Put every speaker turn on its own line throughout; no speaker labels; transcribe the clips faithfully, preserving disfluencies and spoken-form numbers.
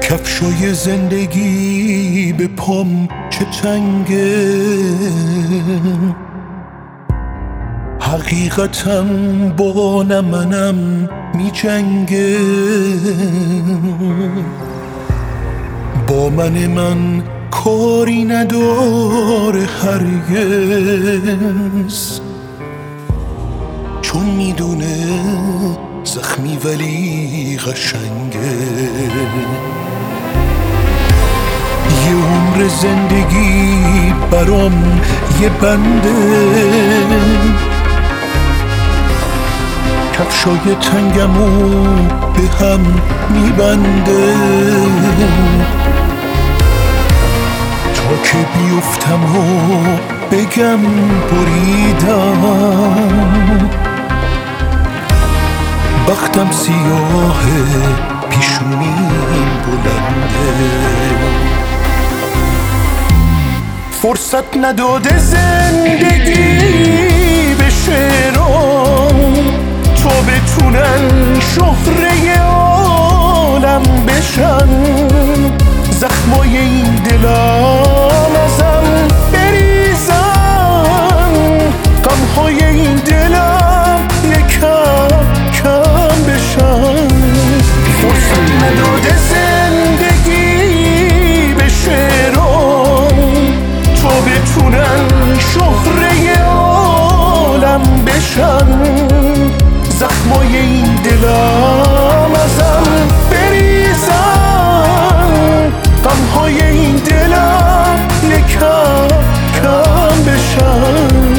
کفشای زندگی به پام چه تنگه، حقیقتم با نمنم می جنگه. با من من کاری نداره هرگز، چون میدونه زخمی ولی قشنگه. یه عمر زندگی برام یه بنده، کفشای تنگمو به هم میبنده. تا که بیفتم و بگم بریدم، بختم سیاهه پیشونیم بلنده. فرصت نداده زندگی به شعرام تا بتونن شهره عالم بشن. زخمای این دلم ازم بریزن، غمهای این دلم یکم کم بشن. فرصت نداده زندگی به شعرام تا بتونن شهره عالم بشن. زخمای این دلم ازم بریزن، غمهای این دلم یکم کم بشن.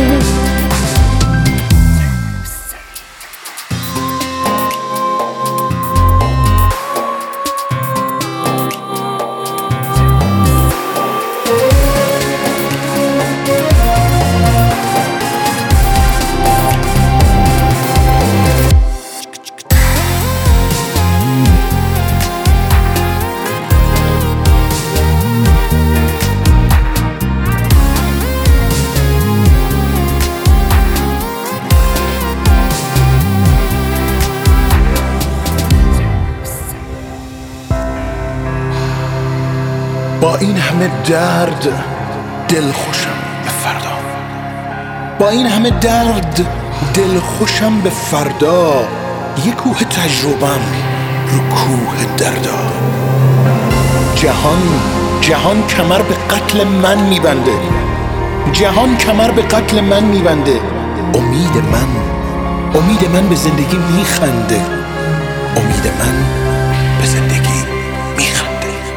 با این همه درد دل خوشم به فردا، با این همه درد دل خوشم به فردا. یه کوه تجربم رو کوه دردا. جهان جهان کمر به قتل من میبنده، جهان کمر به قتل من میبنده. امید من امید من به زندگی میخنده، امید من به زندگی میخنده.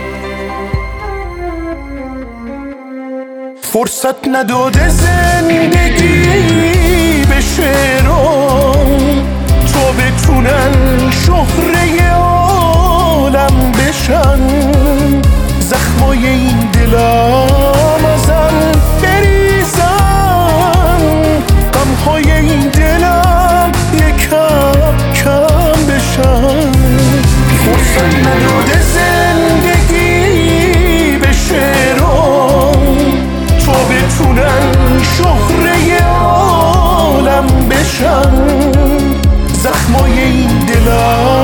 فرصت نداده زندگی به شعرام تا بتونن شهره عالم بشن. زخمای این دلم ازم بریزن، غمهای این دلم یکم کم بشن. فرصت نداده زندگی به شعرام تا بتونن شهره عالم بشن. زخمای این دلم